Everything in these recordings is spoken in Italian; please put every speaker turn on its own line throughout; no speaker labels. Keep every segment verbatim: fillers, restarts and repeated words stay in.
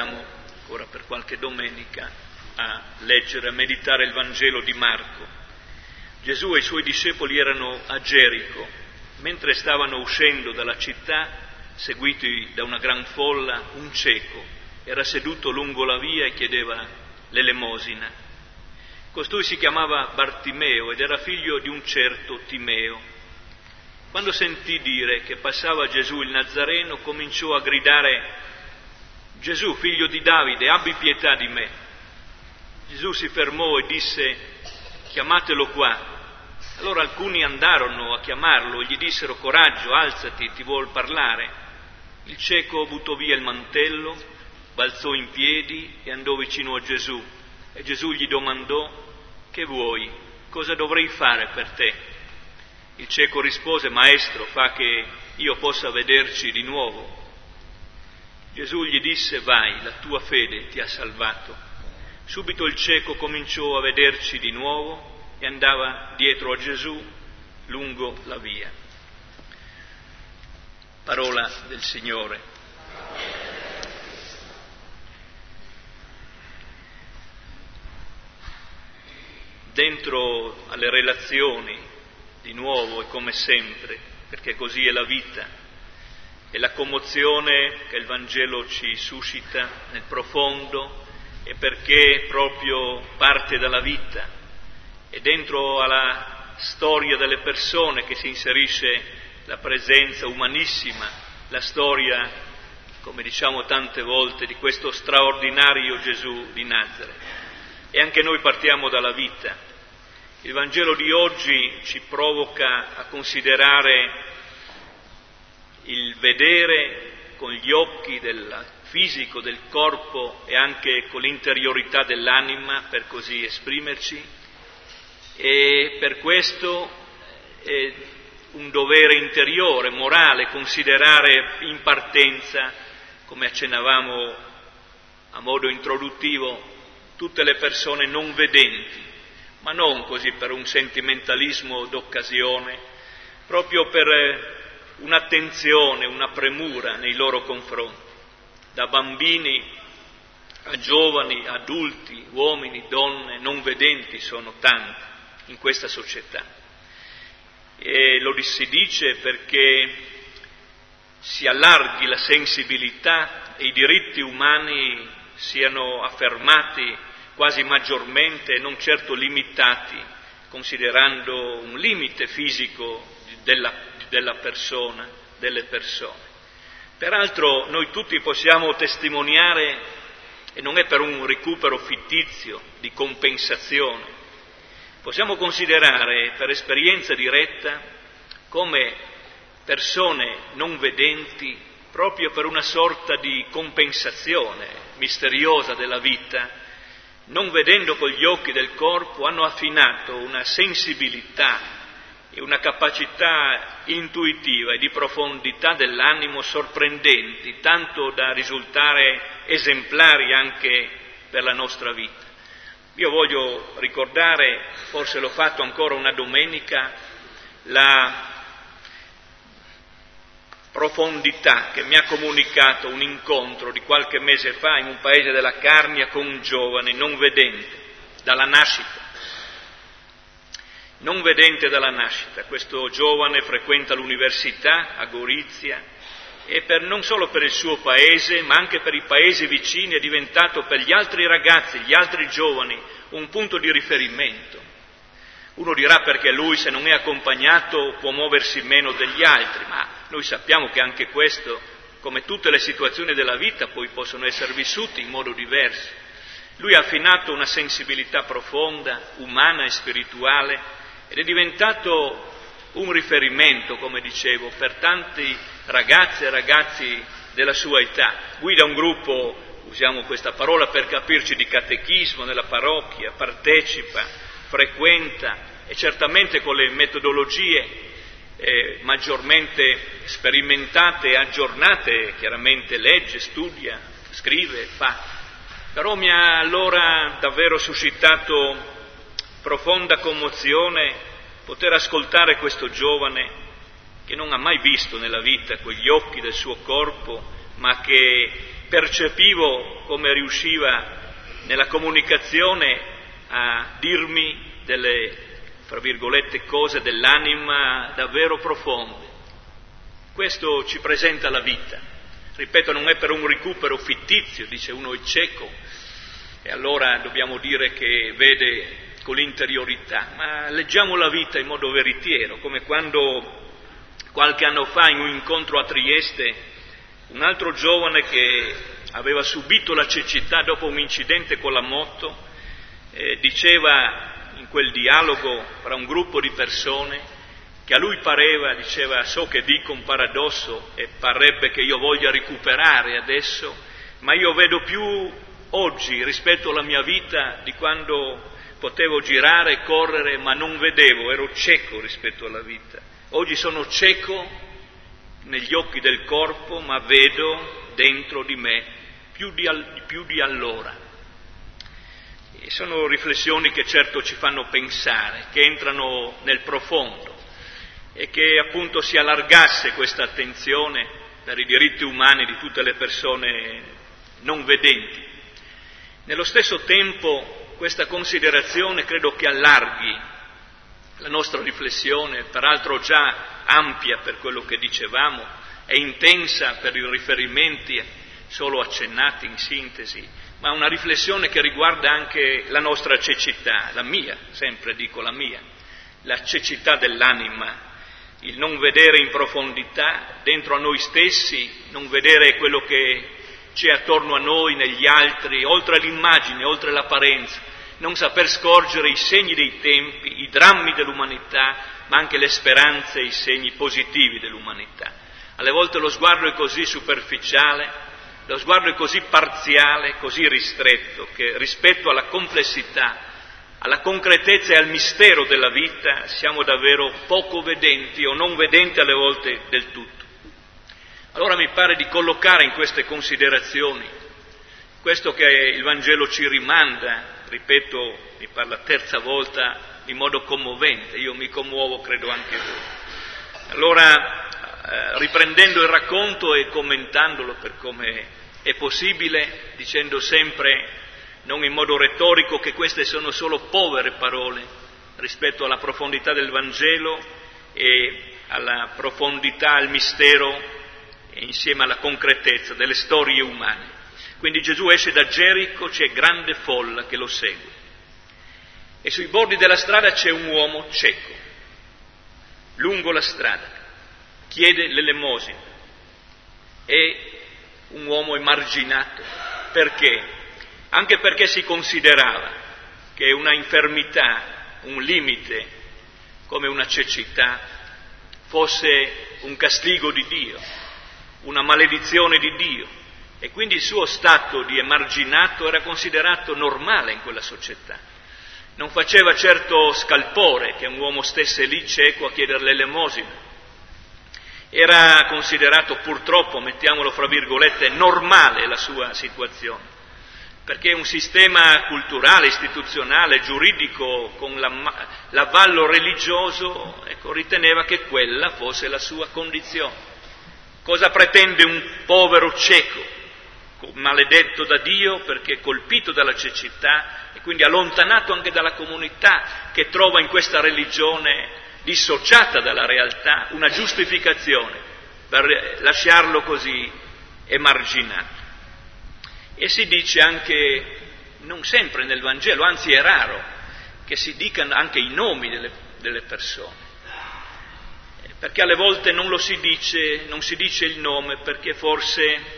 iniziamo ora per qualche domenica a leggere, a meditare il Vangelo di Marco. Gesù e i suoi discepoli erano a Gerico. Mentre stavano uscendo dalla città, seguiti da una gran folla, un cieco era seduto lungo la via e chiedeva l'elemosina. Costui si chiamava Bartimeo ed era figlio di un certo Timeo. Quando sentì dire che passava Gesù il Nazareno, cominciò a gridare: Gesù, figlio di Davide, abbi pietà di me. Gesù si fermò e disse: chiamatelo qua. Allora alcuni andarono a chiamarlo e gli dissero: coraggio, alzati, ti vuol parlare. Il cieco buttò via il mantello, balzò in piedi e andò vicino a Gesù. E Gesù gli domandò: che vuoi? Cosa dovrei fare per te? Il cieco rispose: Maestro, fa che io possa vederci di nuovo. Gesù gli disse: vai, la tua fede ti ha salvato. Subito il cieco cominciò a vederci di nuovo e andava dietro a Gesù lungo la via. Parola del Signore. Dentro alle relazioni, di nuovo e come sempre, perché così è la vita, e la commozione che il Vangelo ci suscita nel profondo, e perché proprio parte dalla vita, e dentro alla storia delle persone che si inserisce la presenza umanissima, la storia, come diciamo tante volte, di questo straordinario Gesù di Nazaret. E anche noi partiamo dalla vita. Il Vangelo di oggi ci provoca a considerare il vedere con gli occhi del fisico, del corpo e anche con l'interiorità dell'anima, per così esprimerci, e per questo è un dovere interiore, morale, considerare in partenza, come accennavamo a modo introduttivo, tutte le persone non vedenti, ma non così per un sentimentalismo d'occasione, proprio per un'attenzione, una premura nei loro confronti, da bambini a giovani, adulti, uomini, donne, non vedenti sono tanti in questa società. E lo si dice perché si allarghi la sensibilità e i diritti umani siano affermati quasi maggiormente e non certo limitati, considerando un limite fisico della, della persona, delle persone. Peraltro noi tutti possiamo testimoniare, e non è per un recupero fittizio di compensazione, possiamo considerare per esperienza diretta come persone non vedenti, proprio per una sorta di compensazione misteriosa della vita, non vedendo con gli occhi del corpo, hanno affinato una sensibilità e una capacità intuitiva e di profondità dell'animo sorprendenti, tanto da risultare esemplari anche per la nostra vita. Io voglio ricordare, forse l'ho fatto ancora una domenica, la profondità che mi ha comunicato un incontro di qualche mese fa in un paese della Carnia con un giovane non vedente dalla nascita. Non vedente dalla nascita, questo giovane frequenta l'università a Gorizia e per, non solo per il suo paese, ma anche per i paesi vicini è diventato per gli altri ragazzi, gli altri giovani, un punto di riferimento. Uno dirà perché lui, se non è accompagnato, può muoversi meno degli altri, ma noi sappiamo che anche questo, come tutte le situazioni della vita, poi possono essere vissute in modo diverso. Lui ha affinato una sensibilità profonda, umana e spirituale, ed è diventato un riferimento, come dicevo, per tanti ragazze e ragazzi della sua età. Guida un gruppo, usiamo questa parola per capirci, di catechismo nella parrocchia, partecipa, frequenta e certamente con le metodologie eh, maggiormente sperimentate e aggiornate, chiaramente legge, studia, scrive, fa. Però mi ha allora davvero suscitato profonda commozione poter ascoltare questo giovane che non ha mai visto nella vita quegli occhi del suo corpo, ma che percepivo come riusciva nella comunicazione a dirmi delle, fra virgolette, cose dell'anima davvero profonde. Questo ci presenta la vita. Ripeto, non è per un recupero fittizio, dice uno è cieco, e allora dobbiamo dire che vede con l'interiorità, ma leggiamo la vita in modo veritiero, come quando qualche anno fa in un incontro a Trieste un altro giovane che aveva subito la cecità dopo un incidente con la moto eh, diceva in quel dialogo fra un gruppo di persone che a lui pareva, diceva, so che dico un paradosso e parrebbe che io voglia recuperare adesso, ma io vedo più oggi rispetto alla mia vita di quando potevo girare e correre, ma non vedevo, ero cieco rispetto alla vita. Oggi sono cieco negli occhi del corpo, ma vedo dentro di me più di, al, più di allora. E sono riflessioni che certo ci fanno pensare, che entrano nel profondo e che appunto si allargasse questa attenzione per i diritti umani di tutte le persone non vedenti. Nello stesso tempo questa considerazione credo che allarghi la nostra riflessione, peraltro già ampia per quello che dicevamo e intensa per i riferimenti solo accennati in sintesi, ma una riflessione che riguarda anche la nostra cecità, la mia, sempre dico la mia, la cecità dell'anima, il non vedere in profondità dentro a noi stessi, non vedere quello che c'è attorno a noi, negli altri, oltre all'immagine, oltre l'apparenza, non saper scorgere i segni dei tempi, i drammi dell'umanità, ma anche le speranze e i segni positivi dell'umanità. Alle volte lo sguardo è così superficiale, lo sguardo è così parziale, così ristretto, che rispetto alla complessità, alla concretezza e al mistero della vita siamo davvero poco vedenti o non vedenti alle volte del tutto. Allora mi pare di collocare in queste considerazioni questo che il Vangelo ci rimanda, ripeto, mi parla terza volta in modo commovente, io mi commuovo, credo anche voi. Allora, eh, riprendendo il racconto e commentandolo per come è possibile, dicendo sempre, non in modo retorico, che queste sono solo povere parole rispetto alla profondità del Vangelo e alla profondità, al mistero e insieme alla concretezza delle storie umane. Quindi Gesù esce da Gerico, c'è grande folla che lo segue e sui bordi della strada c'è un uomo cieco, lungo la strada, chiede l'elemosina, è un uomo emarginato. Perché? Anche perché si considerava che una infermità, un limite, come una cecità, fosse un castigo di Dio, una maledizione di Dio. E quindi il suo stato di emarginato era considerato normale in quella società. Non faceva certo scalpore che un uomo stesse lì cieco a chiedere l'elemosina. Era considerato purtroppo, mettiamolo fra virgolette, normale la sua situazione, perché un sistema culturale, istituzionale, giuridico, con l'avallo religioso, ecco, riteneva che quella fosse la sua condizione. Cosa pretende un povero cieco? Maledetto da Dio perché colpito dalla cecità e quindi allontanato anche dalla comunità, che trova in questa religione dissociata dalla realtà una giustificazione per lasciarlo così emarginato. E si dice anche, non sempre nel Vangelo, anzi è raro che si dicano anche i nomi delle, delle persone, perché alle volte non lo si dice, non si dice il nome perché forse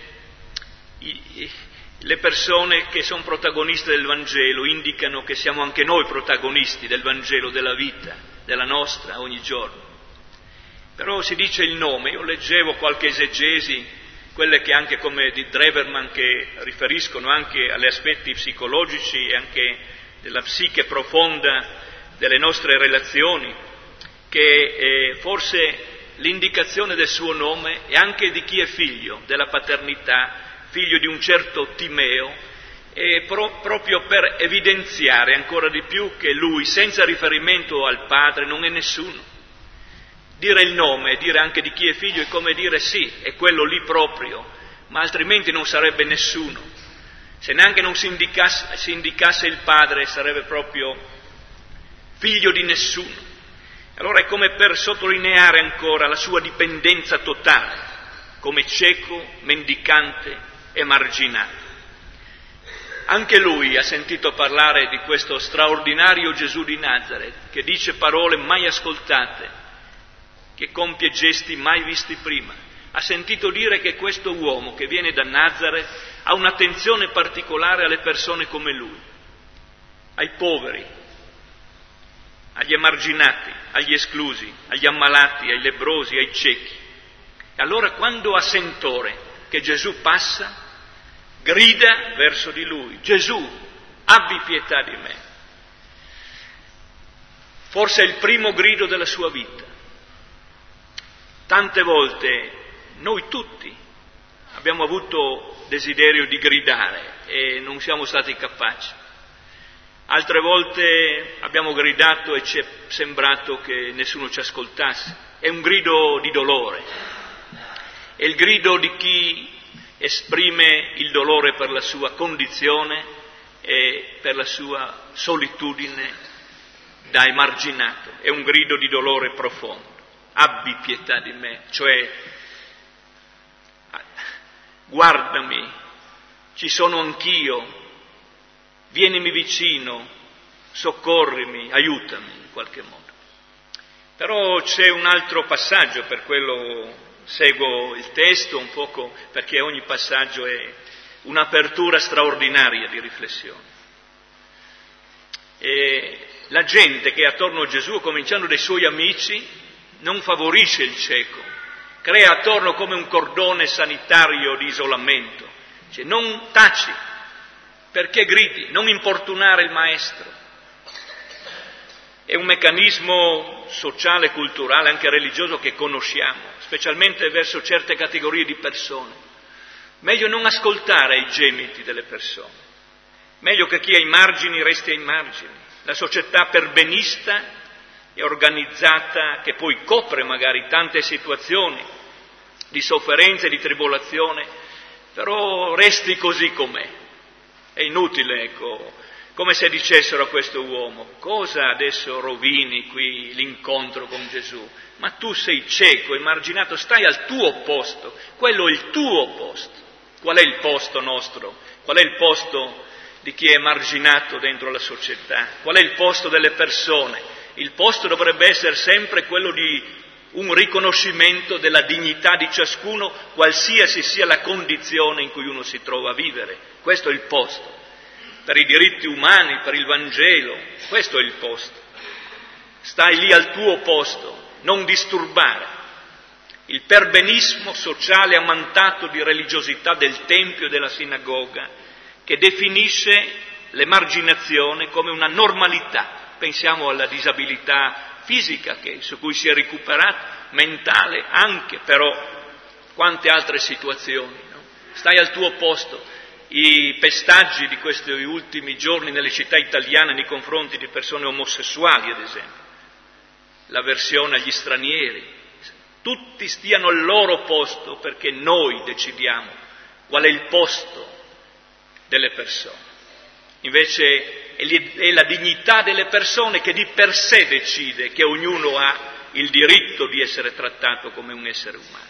le persone che sono protagoniste del Vangelo indicano che siamo anche noi protagonisti del Vangelo, della vita, della nostra ogni giorno. Però si dice il nome. Io leggevo qualche esegesi, quelle che anche come di Dreverman, che riferiscono anche agli aspetti psicologici e anche della psiche profonda delle nostre relazioni, che eh, forse l'indicazione del suo nome è anche di chi è figlio della paternità, figlio di un certo Timeo, e pro- proprio per evidenziare ancora di più che lui, senza riferimento al padre, non è nessuno. Dire il nome, dire anche di chi è figlio, è come dire sì, è quello lì proprio, ma altrimenti non sarebbe nessuno. Se neanche non si indicasse, si indicasse il Padre, sarebbe proprio figlio di nessuno. Allora è come per sottolineare ancora la sua dipendenza totale, come cieco, mendicante, emarginato. Anche lui ha sentito parlare di questo straordinario Gesù di Nazareth, che dice parole mai ascoltate, che compie gesti mai visti prima. Ha sentito dire che questo uomo che viene da Nazareth ha un'attenzione particolare alle persone come lui, ai poveri, agli emarginati, agli esclusi, agli ammalati, ai lebbrosi, ai ciechi. E allora quando ha sentore che Gesù passa, grida verso di lui: Gesù, abbi pietà di me. Forse è il primo grido della sua vita. Tante volte noi tutti abbiamo avuto desiderio di gridare e non siamo stati capaci. Altre volte abbiamo gridato e ci è sembrato che nessuno ci ascoltasse. È un grido di dolore, è il grido di chi esprime il dolore per la sua condizione e per la sua solitudine da emarginato. È un grido di dolore profondo. Abbi pietà di me, cioè guardami, ci sono anch'io, vienimi vicino, soccorrimi, aiutami in qualche modo. Però c'è un altro passaggio, per quello seguo il testo un poco, perché ogni passaggio è un'apertura straordinaria di riflessione. E la gente che è attorno a Gesù, cominciando dai suoi amici, non favorisce il cieco, crea attorno come un cordone sanitario di isolamento. Cioè, non taci, perché gridi, non importunare il maestro. È un meccanismo sociale, culturale, anche religioso che conosciamo, specialmente verso certe categorie di persone. Meglio non ascoltare i gemiti delle persone, meglio che chi è ai margini resti ai margini. La società perbenista è organizzata, che poi copre magari tante situazioni di sofferenza e di tribolazione, però resti così com'è. È inutile, ecco, come se dicessero a questo uomo: cosa adesso rovini qui l'incontro con Gesù? Ma tu sei cieco, emarginato, stai al tuo posto, quello è il tuo posto. Qual è il posto nostro? Qual è il posto di chi è emarginato dentro la società? Qual è il posto delle persone? Il posto dovrebbe essere sempre quello di un riconoscimento della dignità di ciascuno, qualsiasi sia la condizione in cui uno si trova a vivere. Questo è il posto. Per i diritti umani, per il Vangelo, questo è il posto. Stai lì al tuo posto, non disturbare. Il perbenismo sociale ammantato di religiosità del Tempio e della sinagoga, che definisce l'emarginazione come una normalità. Pensiamo alla disabilità fisica che, su cui si è recuperato, mentale anche, però quante altre situazioni, no? Stai al tuo posto. I pestaggi di questi ultimi giorni nelle città italiane nei confronti di persone omosessuali, ad esempio, l'avversione agli stranieri, tutti stiano al loro posto, perché noi decidiamo qual è il posto delle persone. Invece è la dignità delle persone che di per sé decide che ognuno ha il diritto di essere trattato come un essere umano.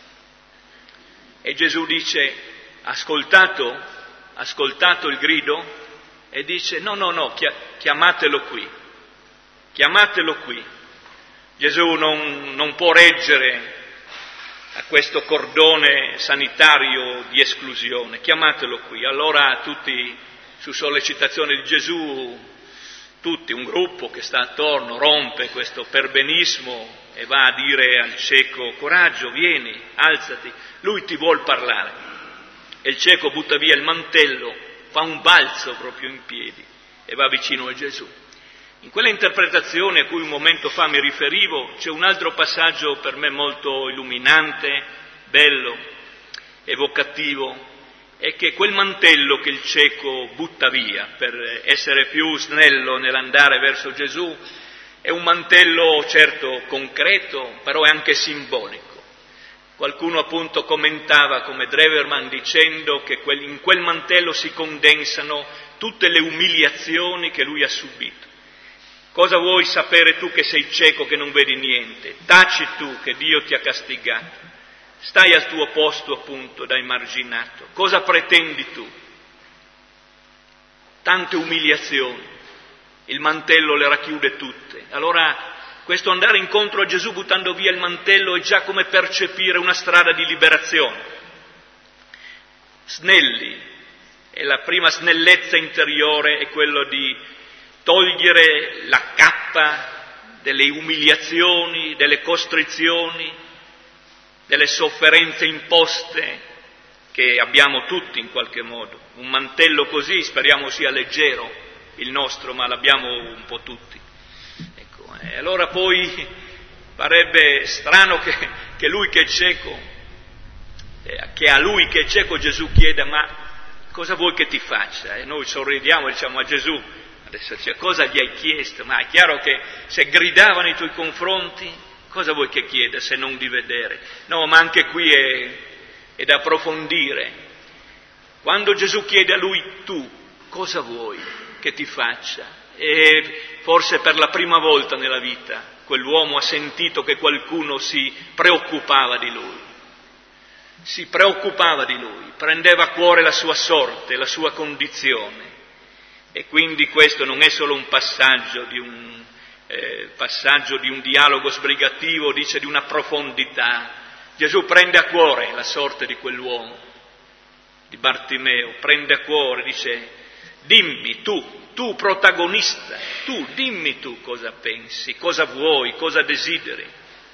E Gesù dice: ascoltato, ascoltato il grido? E dice: no, no, no, chiamatelo qui, chiamatelo qui. Gesù non, non può reggere a questo cordone sanitario di esclusione, chiamatelo qui. Allora tutti, su sollecitazione di Gesù, tutti, un gruppo che sta attorno, rompe questo perbenismo e va a dire al cieco: coraggio, vieni, alzati, lui ti vuol parlare. E il cieco butta via il mantello, fa un balzo proprio in piedi e va vicino a Gesù. In quella interpretazione a cui un momento fa mi riferivo, c'è un altro passaggio per me molto illuminante, bello, evocativo, è che quel mantello che il cieco butta via per essere più snello nell'andare verso Gesù è un mantello certo concreto, però è anche simbolico. Qualcuno appunto commentava come Dreverman dicendo che in quel mantello si condensano tutte le umiliazioni che lui ha subito. Cosa vuoi sapere tu che sei cieco, che non vedi niente? Taci tu che Dio ti ha castigato. Stai al tuo posto appunto da emarginato. Cosa pretendi tu? Tante umiliazioni. Il mantello le racchiude tutte. Allora questo andare incontro a Gesù buttando via il mantello è già come percepire una strada di liberazione. Snelli, e la prima snellezza interiore è quello di togliere la cappa delle umiliazioni, delle costrizioni, delle sofferenze imposte che abbiamo tutti in qualche modo. Un mantello così speriamo sia leggero il nostro, ma l'abbiamo un po' tutti. E allora poi parebbe strano che, che lui che è cieco, eh, che a lui che è cieco Gesù chieda: ma cosa vuoi che ti faccia? E noi sorridiamo e diciamo a Gesù, adesso cioè, cosa gli hai chiesto? Ma è chiaro che se gridava nei tuoi confronti, cosa vuoi che chieda se non di vedere? No, ma anche qui è, è da approfondire. Quando Gesù chiede a lui: tu cosa vuoi che ti faccia? E forse per la prima volta nella vita quell'uomo ha sentito che qualcuno si preoccupava di lui, si preoccupava di lui, prendeva a cuore la sua sorte, la sua condizione. E quindi questo non è solo un passaggio di un, eh, passaggio di un dialogo sbrigativo, dice di una profondità. Gesù prende a cuore la sorte di quell'uomo, di Bartimeo, prende a cuore, dice: dimmi tu, tu protagonista, tu dimmi tu cosa pensi, cosa vuoi, cosa desideri.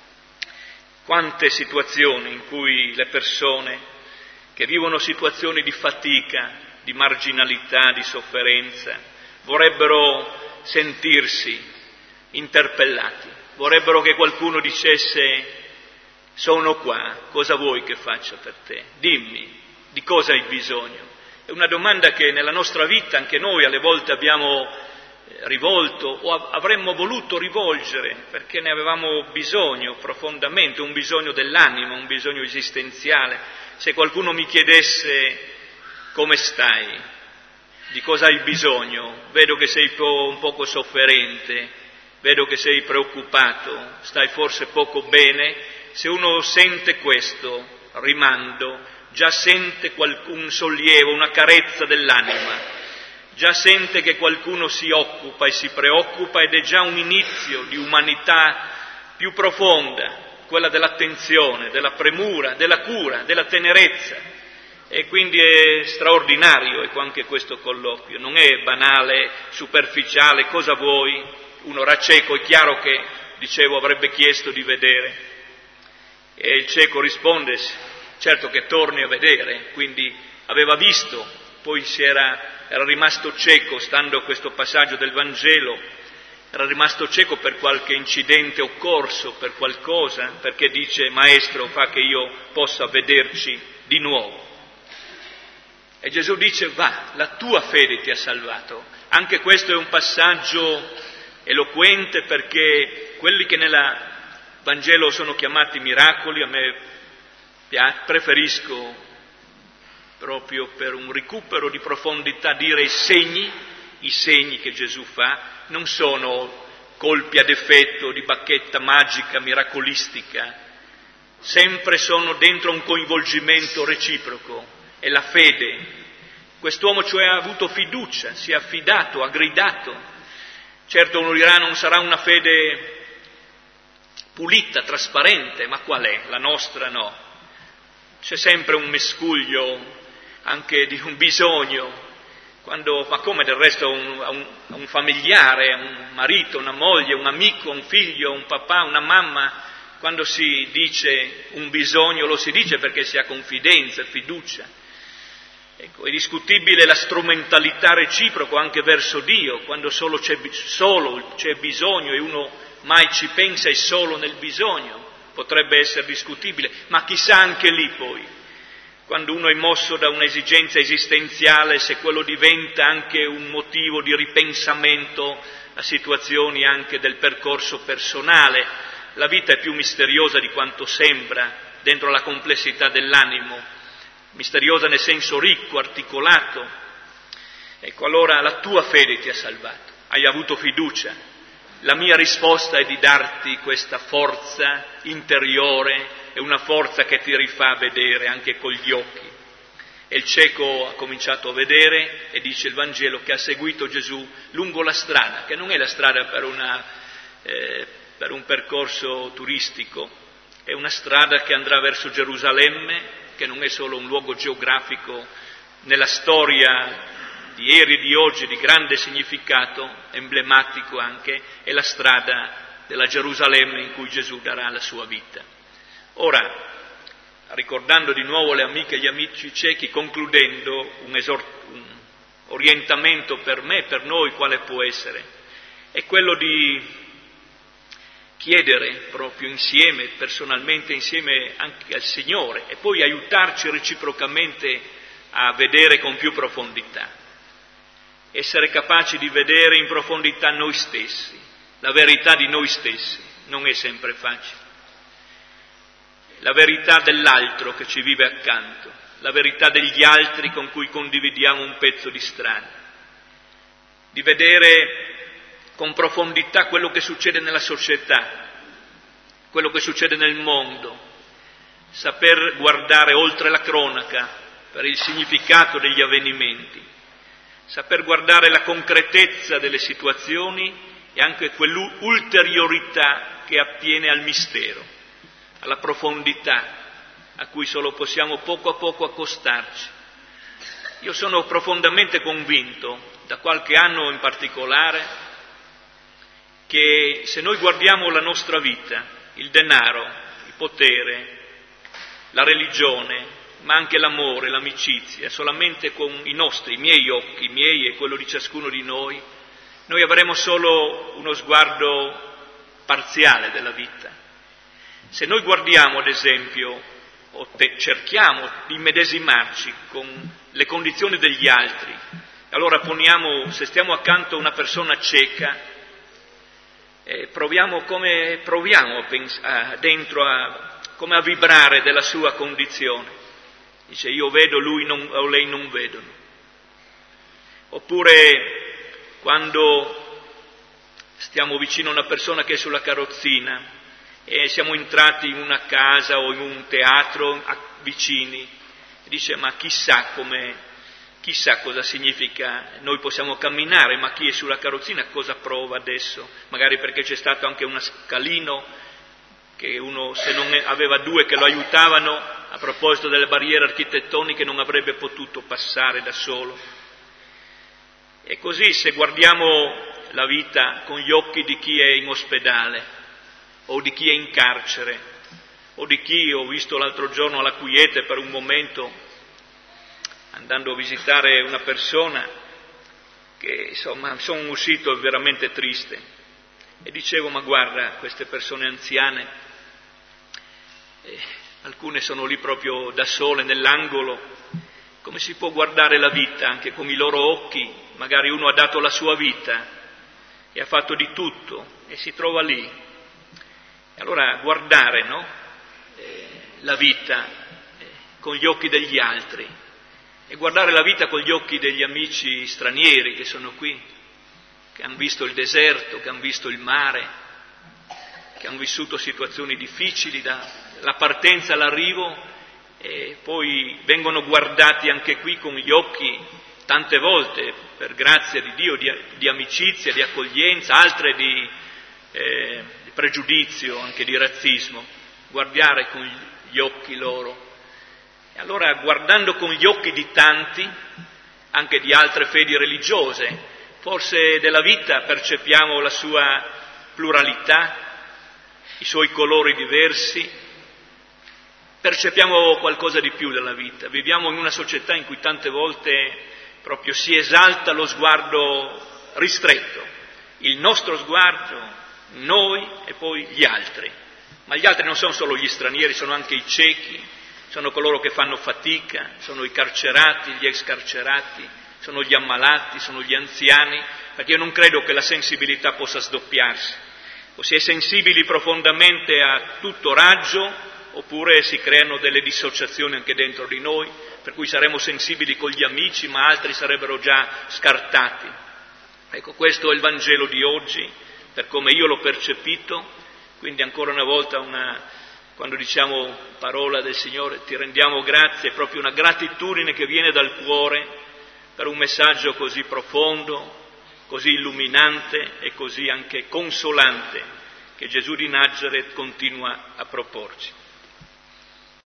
Quante situazioni in cui le persone che vivono situazioni di fatica, di marginalità, di sofferenza, vorrebbero sentirsi interpellati, vorrebbero che qualcuno dicesse: sono qua, cosa vuoi che faccia per te? Dimmi, di cosa hai bisogno? È una domanda che nella nostra vita anche noi alle volte abbiamo rivolto o avremmo voluto rivolgere perché ne avevamo bisogno profondamente, un bisogno dell'anima, un bisogno esistenziale. Se qualcuno mi chiedesse: come stai? Di cosa hai bisogno? Vedo che sei un poco sofferente, vedo che sei preoccupato, stai forse poco bene. Se uno sente questo rimando, già sente un sollievo, una carezza dell'anima, già sente che qualcuno si occupa e si preoccupa, ed è già un inizio di umanità più profonda, quella dell'attenzione, della premura, della cura, della tenerezza. E quindi è straordinario, ecco, anche questo colloquio, non è banale, superficiale, cosa vuoi? Uno era cieco, è chiaro che, dicevo, avrebbe chiesto di vedere, e il cieco risponde: certo che torni a vedere. Quindi aveva visto, poi si era, era rimasto cieco, stando a questo passaggio del Vangelo, era rimasto cieco per qualche incidente occorso, per qualcosa, perché dice: maestro, fa che io possa vederci di nuovo. E Gesù dice: va, la tua fede ti ha salvato. Anche questo è un passaggio eloquente, perché quelli che nel Vangelo sono chiamati miracoli, a me preferisco, proprio per un recupero di profondità, dire i segni, i segni che Gesù fa, non sono colpi ad effetto di bacchetta magica, miracolistica, sempre sono dentro un coinvolgimento reciproco, è la fede. Quest'uomo cioè ha avuto fiducia, si è affidato, ha gridato. Certo uno dirà: non sarà una fede pulita, trasparente, ma qual è? La nostra no. C'è sempre un miscuglio anche di un bisogno, quando, ma come del resto a un, a un, a un familiare, a un marito, una moglie, un amico, un figlio, un papà, una mamma, quando si dice un bisogno lo si dice perché si ha confidenza, fiducia. Ecco, è discutibile la strumentalità reciproca anche verso Dio, quando solo c'è, solo c'è bisogno e uno mai ci pensa, è solo nel bisogno. Potrebbe essere discutibile, ma chissà anche lì poi, quando uno è mosso da un'esigenza esistenziale, se quello diventa anche un motivo di ripensamento a situazioni anche del percorso personale. La vita è più misteriosa di quanto sembra, dentro la complessità dell'animo, misteriosa nel senso ricco, articolato. Ecco, allora la tua fede ti ha salvato, hai avuto fiducia. La mia risposta è di darti questa forza interiore, è una forza che ti rifà vedere anche con gli occhi. E il cieco ha cominciato a vedere, e dice il Vangelo che ha seguito Gesù lungo la strada, che non è la strada per, una, eh, per un percorso turistico, è una strada che andrà verso Gerusalemme, che non è solo un luogo geografico, nella storia di ieri e di oggi di grande significato, emblematico anche, è la strada della Gerusalemme in cui Gesù darà la sua vita. Ora, ricordando di nuovo le amiche e gli amici ciechi, concludendo un, esort- un orientamento per me, per noi, quale può essere, è quello di chiedere proprio insieme, personalmente insieme anche al Signore, e poi aiutarci reciprocamente a vedere con più profondità, essere capaci di vedere in profondità noi stessi, la verità di noi stessi. Non è sempre facile. La verità dell'altro che ci vive accanto, la verità degli altri con cui condividiamo un pezzo di strada, di vedere con profondità quello che succede nella società, quello che succede nel mondo, saper guardare oltre la cronaca per il significato degli avvenimenti, saper guardare la concretezza delle situazioni e anche quell'ulteriorità che attiene al mistero, alla profondità a cui solo possiamo poco a poco accostarci. Io sono profondamente convinto, da qualche anno in particolare, che se noi guardiamo la nostra vita, il denaro, il potere, la religione, ma anche l'amore, l'amicizia, solamente con i nostri, i miei occhi, i miei e quello di ciascuno di noi, noi avremo solo uno sguardo parziale della vita. Se noi guardiamo, ad esempio, o te, cerchiamo di immedesimarci con le condizioni degli altri, allora poniamo, se stiamo accanto a una persona cieca, eh, proviamo come proviamo a pens- a, dentro a, come a vibrare della sua condizione. Dice, io vedo, lui non, o lei non vedono. Oppure quando stiamo vicino a una persona che è sulla carrozzina e siamo entrati in una casa o in un teatro vicini, dice, ma chissà come, chissà cosa significa, noi possiamo camminare, ma chi è sulla carrozzina cosa prova adesso? Magari perché c'è stato anche uno scalino, che uno, se non aveva due che lo aiutavano, a proposito delle barriere architettoniche, non avrebbe potuto passare da solo. E così, se guardiamo la vita con gli occhi di chi è in ospedale, o di chi è in carcere, o di chi ho visto l'altro giorno alla Quiete per un momento, andando a visitare una persona che, insomma, sono uscito veramente triste e dicevo, ma guarda, queste persone anziane, eh, alcune sono lì proprio da sole nell'angolo, come si può guardare la vita anche con i loro occhi? Magari uno ha dato la sua vita e ha fatto di tutto e si trova lì. E allora guardare, no? eh, la vita eh, con gli occhi degli altri e guardare la vita con gli occhi degli amici stranieri che sono qui, che hanno visto il deserto, che hanno visto il mare, che hanno vissuto situazioni difficili dalla partenza all'arrivo, e poi vengono guardati anche qui con gli occhi tante volte, per grazia di Dio, di, di amicizia, di accoglienza, altre di, eh, di pregiudizio, anche di razzismo, guardare con gli occhi loro. E allora, guardando con gli occhi di tanti, anche di altre fedi religiose, forse della vita percepiamo la sua pluralità, i suoi colori diversi, percepiamo qualcosa di più della vita. Viviamo in una società in cui tante volte proprio si esalta lo sguardo ristretto, il nostro sguardo, noi e poi gli altri. Ma gli altri non sono solo gli stranieri, sono anche i ciechi, sono coloro che fanno fatica, sono i carcerati, gli ex carcerati, sono gli ammalati, sono gli anziani, perché io non credo che la sensibilità possa sdoppiarsi. O si è sensibili profondamente a tutto raggio, oppure si creano delle dissociazioni anche dentro di noi, per cui saremo sensibili con gli amici, ma altri sarebbero già scartati. Ecco, questo è il Vangelo di oggi, per come io l'ho percepito, quindi ancora una volta una, quando diciamo parola del Signore, ti rendiamo grazie, è proprio una gratitudine che viene dal cuore per un messaggio così profondo, così illuminante e così anche consolante che Gesù di Nazaret continua a proporci.